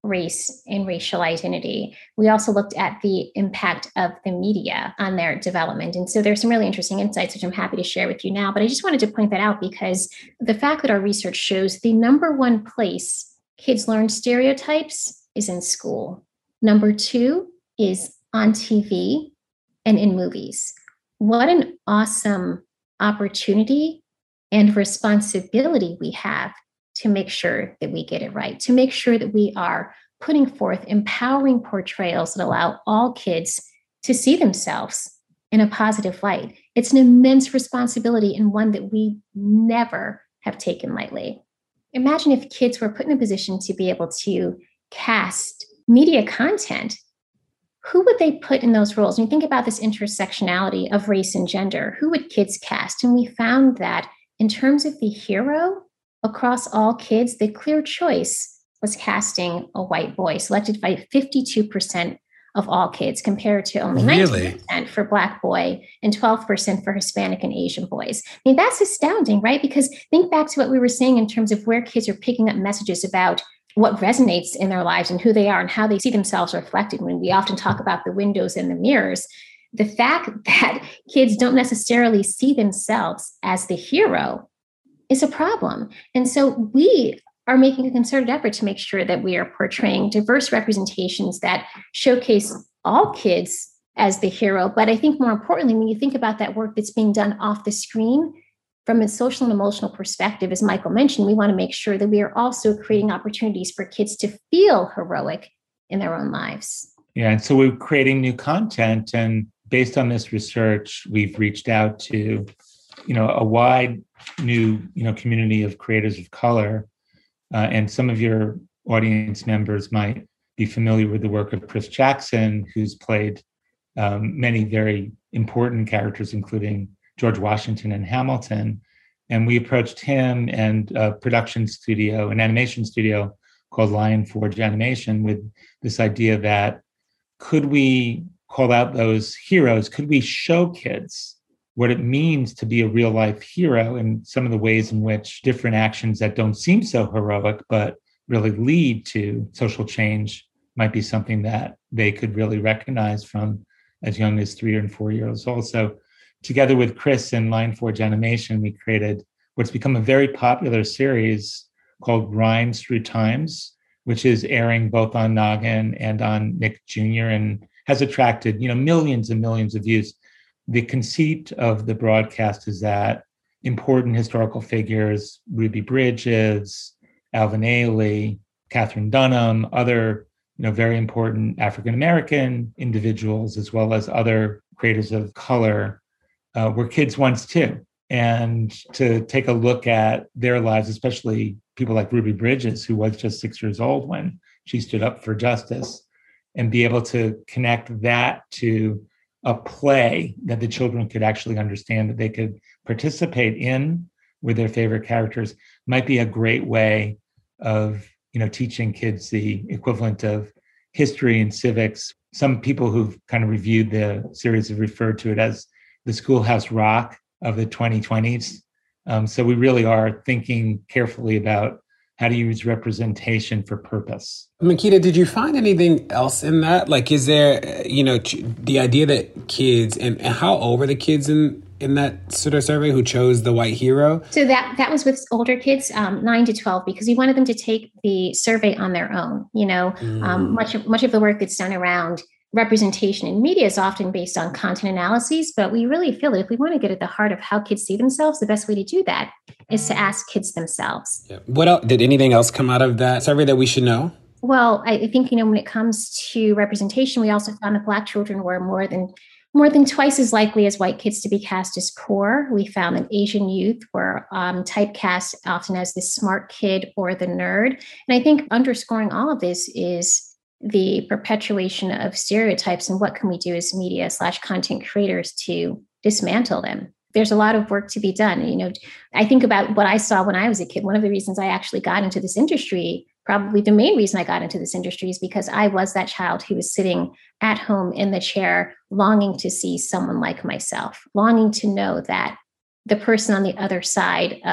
race and racial identity. We also looked at the impact of the media on their development. And so there's some really interesting insights, which I'm happy to share with you now. But I just wanted to point that out because the fact that our research shows the number one place kids learn stereotypes is in school. Number two is on T V and in movies. What an awesome opportunity and responsibility we have to make sure that we get it right, to make sure that we are putting forth empowering portrayals that allow all kids to see themselves in a positive light. It's an immense responsibility and one that we never have taken lightly. Imagine if kids were put in a position to be able to cast media content. Who would they put in those roles? And you think about this intersectionality of race and gender. Who would kids cast? And we found that in terms of the hero, across all kids, the clear choice was casting a white boy, selected by fifty-two percent of all kids, compared to only nineteen percent really? For Black boy and twelve percent for Hispanic and Asian boys. I mean, that's astounding, right? Because think back to what we were saying in terms of where kids are picking up messages about what resonates in their lives and who they are and how they see themselves reflected. When we often talk about the windows and the mirrors, the fact that kids don't necessarily see themselves as the hero is a problem. And so we are making a concerted effort to make sure that we are portraying diverse representations that showcase all kids as the hero. But I think more importantly, when you think about that work that's being done off the screen, from a social and emotional perspective, as Michael mentioned, we want to make sure that we are also creating opportunities for kids to feel heroic in their own lives. Yeah, and so we're creating new content. And based on this research, we've reached out to, you know, a wide new, you know, community of creators of color. Uh, and some of your audience members might be familiar with the work of Chris Jackson, who's played um, many very important characters, including George Washington and Hamilton. And we approached him and a production studio, an animation studio called Lion Forge Animation, with this idea that could we call out those heroes? Could we show kids what it means to be a real life hero and some of the ways in which different actions that don't seem so heroic, but really lead to social change might be something that they could really recognize from as young as three and four years old. So together with Chris and Lion Forge Animation, we created what's become a very popular series called Rhymes Through Times, which is airing both on Noggin and on Nick Junior and has attracted, you know, millions and millions of views. The conceit of the broadcast is that important historical figures, Ruby Bridges, Alvin Ailey, Catherine Dunham, other, you know, very important African-American individuals, as well as other creators of color, uh, were kids once too. And to take a look at their lives, especially people like Ruby Bridges, who was just six years old when she stood up for justice, and be able to connect that to a play that the children could actually understand, that they could participate in with their favorite characters, might be a great way of, you know, teaching kids the equivalent of history and civics. Some people who've kind of reviewed the series have referred to it as the Schoolhouse Rock of the twenty twenties. Um, so we really are thinking carefully about how to use representation for purpose. Makita, did you find anything else in that? Like, is there, you know, the idea that kids, and, and how old were the kids in, in that sort of survey who chose the white hero? So that that was with older kids, um, nine to twelve, because we wanted them to take the survey on their own. You know, mm. um, much of, much of the work that's done around representation in media is often based on content analyses, but we really feel that if we want to get at the heart of how kids see themselves, the best way to do that is to ask kids themselves. Yeah. What else, did anything else come out of that survey that we should know? Well, I think, you know, when it comes to representation, we also found that Black children were more than more than twice as likely as white kids to be cast as poor. We found that Asian youth were um, typecast often as the smart kid or the nerd. And I think underscoring all of this is the perpetuation of stereotypes and what can we do as media slash content creators to dismantle them. There's a lot of work to be done. You know, I think about what I saw when I was a kid. One of the reasons I actually got into this industry, probably the main reason I got into this industry, is because I was that child who was sitting at home in the chair, longing to see someone like myself, longing to know that the person on the other side of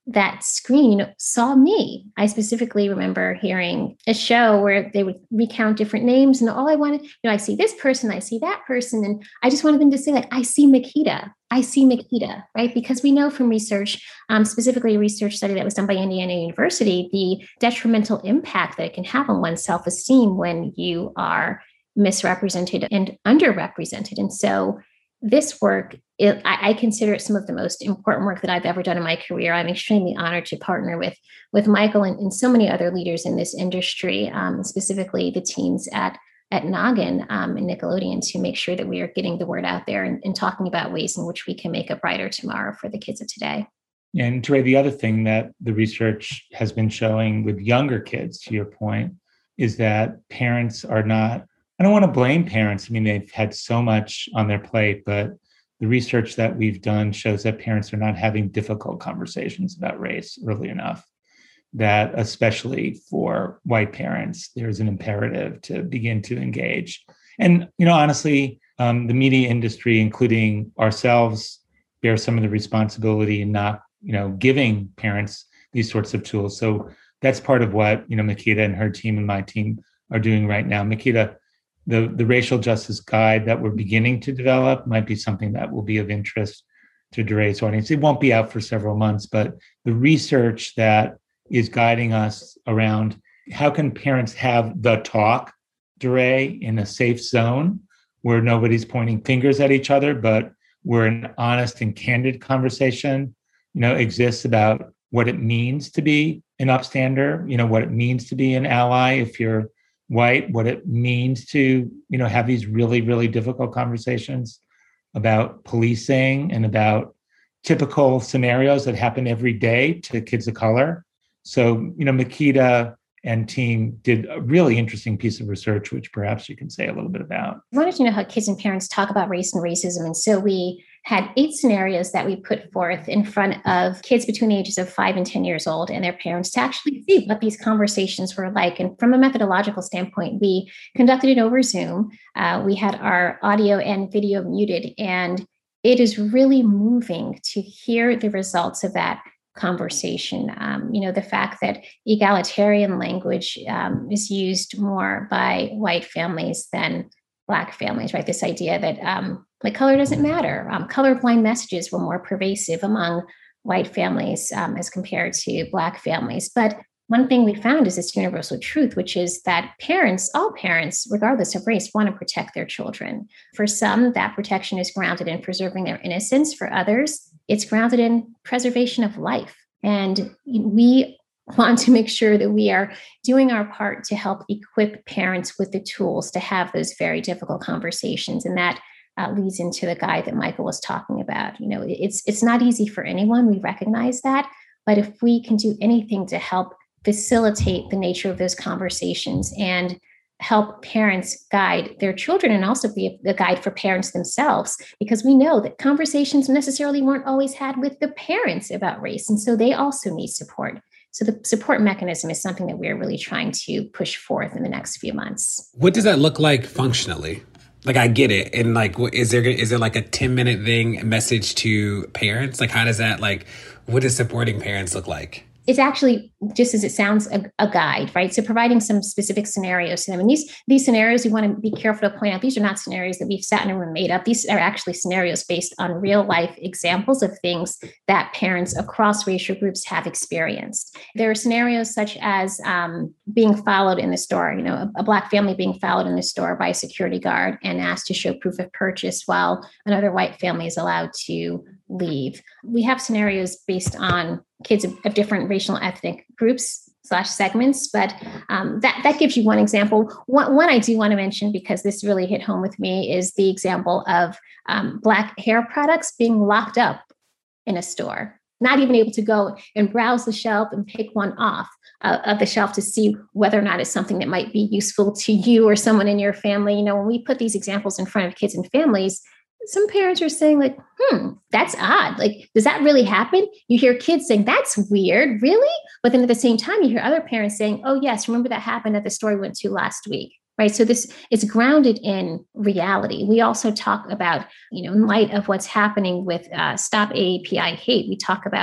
that screen saw me. I specifically remember hearing a show where they would recount different names, and all I wanted, you know, I see this person, I see that person, and I just wanted them to say, like, I see Makita, I see Makita, right? Because we know from research, um, specifically a research study that was done by Indiana University, the detrimental impact that it can have on one's self-esteem when you are misrepresented and underrepresented. And so this work, it, I, I consider it some of the most important work that I've ever done in my career. I'm extremely honored to partner with, with Michael and, and so many other leaders in this industry, um, specifically the teams at, at Noggin um, and Nickelodeon, to make sure that we are getting the word out there and, and talking about ways in which we can make a brighter tomorrow for the kids of today. And Teray, the other thing that the research has been showing with younger kids, to your point, is that parents are not, I don't want to blame parents. I mean, they've had so much on their plate, but the research that we've done shows that parents are not having difficult conversations about race early enough, that especially for white parents, there's an imperative to begin to engage. And, you know, honestly, um, the media industry, including ourselves, bear some of the responsibility in not, you know, giving parents these sorts of tools. So that's part of what, you know, Makita and her team and my team are doing right now. Makita, The, the racial justice guide that we're beginning to develop might be something that will be of interest to Teray's audience. It won't be out for several months, but the research that is guiding us around how can parents have the talk, Teray, in a safe zone where nobody's pointing fingers at each other, but where an honest and candid conversation, you know, exists about what it means to be an upstander, you know, what it means to be an ally if you're white, what it means to, you know, have these really, really difficult conversations about policing and about typical scenarios that happen every day to kids of color. So, you know, Makita and team did a really interesting piece of research, which perhaps you can say a little bit about. I wanted to know how kids and parents talk about race and racism. And so we had eight scenarios that we put forth in front of kids between the ages of five and ten years old and their parents to actually see what these conversations were like. And from a methodological standpoint, we conducted it over Zoom. Uh, we had our audio and video muted, and it is really moving to hear the results of that conversation. Um, you know, the fact that egalitarian language um, is used more by white families than Black families, right? This idea that um, like color doesn't matter. Um, colorblind messages were more pervasive among white families um, as compared to Black families. But one thing we found is this universal truth, which is that parents, all parents, regardless of race, want to protect their children. For some, that protection is grounded in preserving their innocence. For others, it's grounded in preservation of life. And we want to make sure that we are doing our part to help equip parents with the tools to have those very difficult conversations. And that uh, leads into the guide that Michael was talking about. You know, it's it's not easy for anyone. We recognize that. But if we can do anything to help facilitate the nature of those conversations and help parents guide their children, and also be a guide for parents themselves, because we know that conversations necessarily weren't always had with the parents about race. And so they also need support. So the support mechanism is something that we're really trying to push forth in the next few months. What does that look like functionally? Like, I get it. And like, is there, is there like a ten minute thing message to parents? Like, how does that, like, what does supporting parents look like? It's actually, just as it sounds, a, a guide, right? So providing some specific scenarios to them. And these, these scenarios, we want to be careful to point out, these are not scenarios that we've sat in a room and made up. These are actually scenarios based on real life examples of things that parents across racial groups have experienced. There are scenarios such as um, being followed in the store, you know, a, a Black family being followed in the store by a security guard and asked to show proof of purchase while another white family is allowed to leave. We have scenarios based on kids of, of different racial and ethnic groups slash segments, but um, that, that gives you one example. One, one I do want to mention, because this really hit home with me, is the example of um, Black hair products being locked up in a store, not even able to go and browse the shelf and pick one off uh, of the shelf to see whether or not it's something that might be useful to you or someone in your family. You know, when we put these examples in front of kids and families, some parents are saying like, hmm, that's odd. Like, does that really happen? You hear kids saying, that's weird, really? But then at the same time, you hear other parents saying, oh, yes, remember that happened at the store we went to last week, right? So this is grounded in reality. We also talk about, you know, in light of what's happening with uh, Stop A A P I Hate, we talk about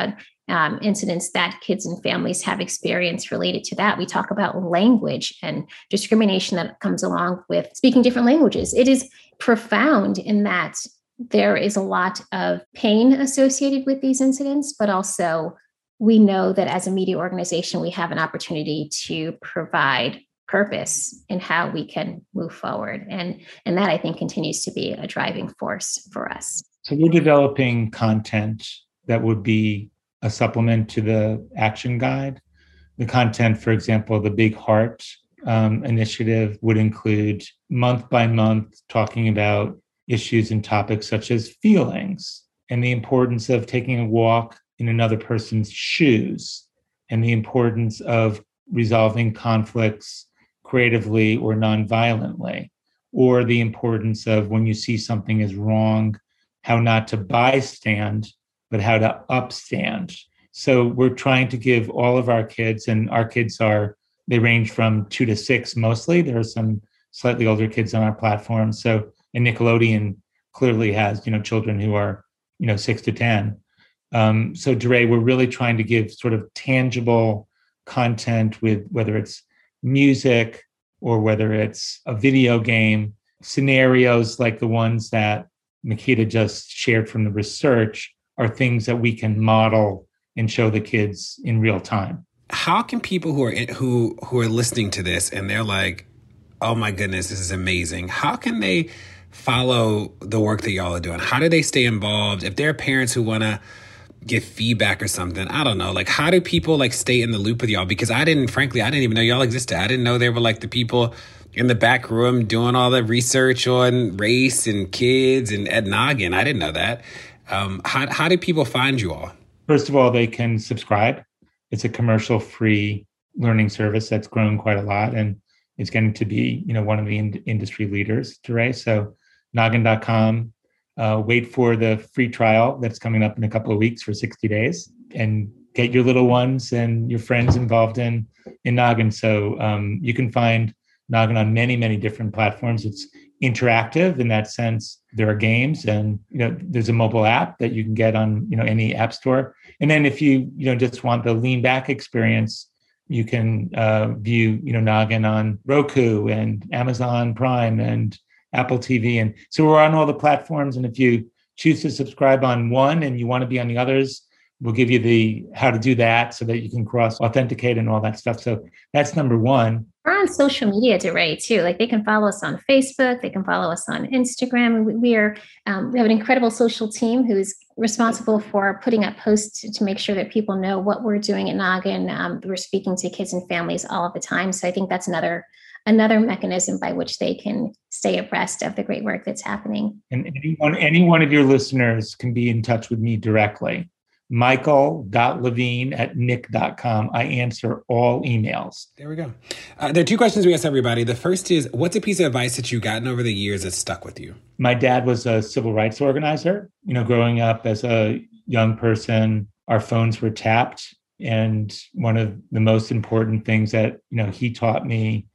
um, incidents that kids and families have experienced related to that. We talk about language and discrimination that comes along with speaking different languages. It is profound in that there is a lot of pain associated with these incidents, but also we know that as a media organization, we have an opportunity to provide purpose in how we can move forward. And, and that, I think, continues to be a driving force for us. So we're developing content that would be a supplement to the action guide. The content, for example, the Big Heart um, initiative would include month by month talking about issues and topics such as feelings and the importance of taking a walk in another person's shoes and the importance of resolving conflicts creatively or non-violently, or the importance of when you see something is wrong, how not to bystand, but how to upstand. So we're trying to give all of our kids, and our kids are, they range from two to six mostly. There are some slightly older kids on our platform. So, and Nickelodeon clearly has, you know, children who are, you know, six to ten. Um, so DeRay, we're really trying to give sort of tangible content with whether it's music or whether it's a video game, scenarios like the ones that Makeda just shared from the research are things that we can model and show the kids in real time. How can people who are in, who who are listening to this and they're like, oh my goodness, this is amazing. How can they follow the work that y'all are doing? How do they stay involved? If there are parents who want to give feedback or something, I don't know. Like, how do people like stay in the loop with y'all? Because I didn't, frankly, I didn't even know y'all existed. I didn't know there were like the people in the back room doing all the research on race and kids and at Noggin. I didn't know that. Um, how how do people find you all? First of all, they can subscribe. It's a commercial-free learning service that's grown quite a lot, and it's getting to be, you know, one of the in- industry leaders, DeRay. So noggin dot com. Uh, wait for the free trial that's coming up in a couple of weeks for sixty days, and get your little ones and your friends involved in in Noggin. So um, you can find Noggin on many, many different platforms. It's interactive in that sense. There are games, and you know, there's a mobile app that you can get on, you know, any app store. And then if you you know just want the lean back experience, you can uh, view you know Noggin on Roku and Amazon Prime and Apple T V. And so we're on all the platforms. And if you choose to subscribe on one and you want to be on the others, we'll give you the how to do that so that you can cross authenticate and all that stuff. So that's number one. We're on social media, DeRay, too. Like they can follow us on Facebook. They can follow us on Instagram. We, we are um, we have an incredible social team who's responsible for putting up posts to, to make sure that people know what we're doing at Noggin. Um, we're speaking to kids and families all of the time. So I think that's another another mechanism by which they can stay abreast of the great work that's happening. And anyone, any one of your listeners can be in touch with me directly. michael dot levine at nick dot com. I answer all emails. There we go. Uh, there are two questions we ask everybody. The first is, what's a piece of advice that you've gotten over the years that stuck with you? My dad was a civil rights organizer. You know, growing up as a young person, our phones were tapped. And one of the most important things that, you know, he taught me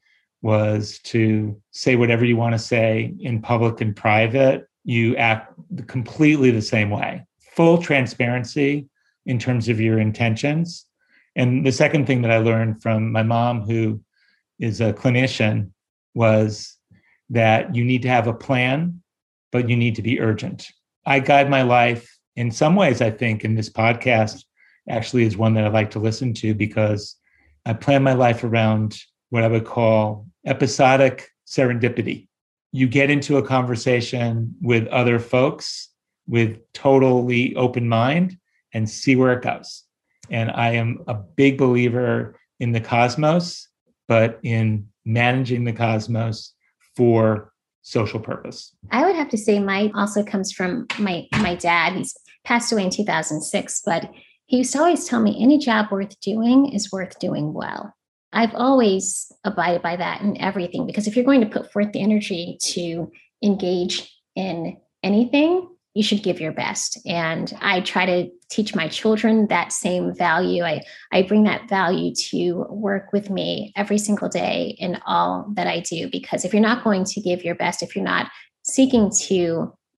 was to say whatever you want to say in public and private. You act completely the same way. Full transparency in terms of your intentions. And the second thing that I learned from my mom, who is a clinician, was that you need to have a plan, but you need to be urgent. I guide my life in some ways, I think, in this podcast actually is one that I like to listen to, because I plan my life around what I would call episodic serendipity. You get into a conversation with other folks with totally open mind and see where it goes. And I am a big believer in the cosmos, but in managing the cosmos for social purpose. I would have to say mine also comes from my, my dad. He's passed away in two thousand six, but he used to always tell me any job worth doing is worth doing well. I've always abided by that in everything, because if you're going to put forth the energy to engage in anything, you should give your best. And I try to teach my children that same value. I, I bring that value to work with me every single day in all that I do, because if you're not going to give your best, if you're not seeking to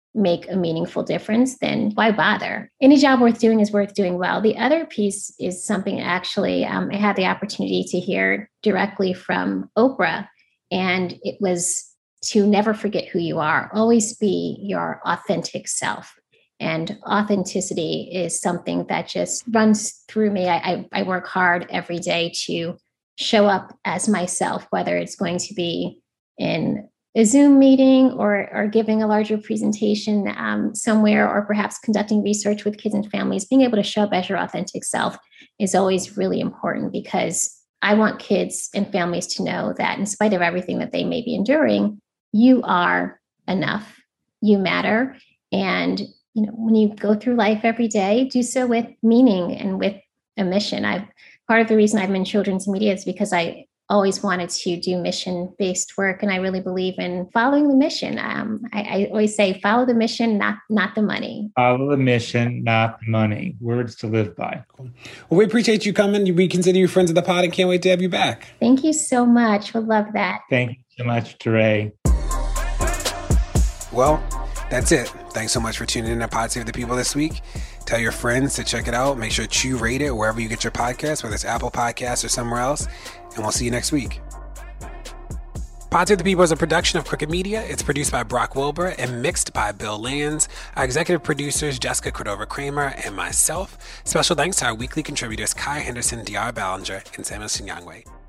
make a meaningful difference, then why bother? Any job worth doing is worth doing well. The other piece is something actually um, I had the opportunity to hear directly from Oprah, and it was to never forget who you are. Always be your authentic self. And authenticity is something that just runs through me. I, I, I work hard every day to show up as myself, whether it's going to be in a Zoom meeting or, or giving a larger presentation um, somewhere, or perhaps conducting research with kids and families. Being able to show up as your authentic self is always really important, because I want kids and families to know that in spite of everything that they may be enduring, you are enough, you matter. And you know, when you go through life every day, do so with meaning and with a mission. I've part of the reason I'm in children's media is because I always wanted to do mission-based work, and I really believe in following the mission. Um, I, I always say, follow the mission, not not the money. Follow the mission, not the money. Words to live by. Cool. Well, we appreciate you coming. We consider you friends of the pod and can't wait to have you back. Thank you so much. We'll love that. Thank you so much, Teray. Well, that's it. Thanks so much for tuning in to Pod Save the People this week. Tell your friends to check it out. Make sure to rate it wherever you get your podcast, whether it's Apple Podcasts or somewhere else. And we'll see you next week. Pod Save the People is a production of Crooked Media. It's produced by Brock Wilbur and mixed by Bill Lands. Our executive producers, Jessica Cordova-Kramer and myself. Special thanks to our weekly contributors, Kai Henderson, D R Ballinger, and Samuel Sinyangwe.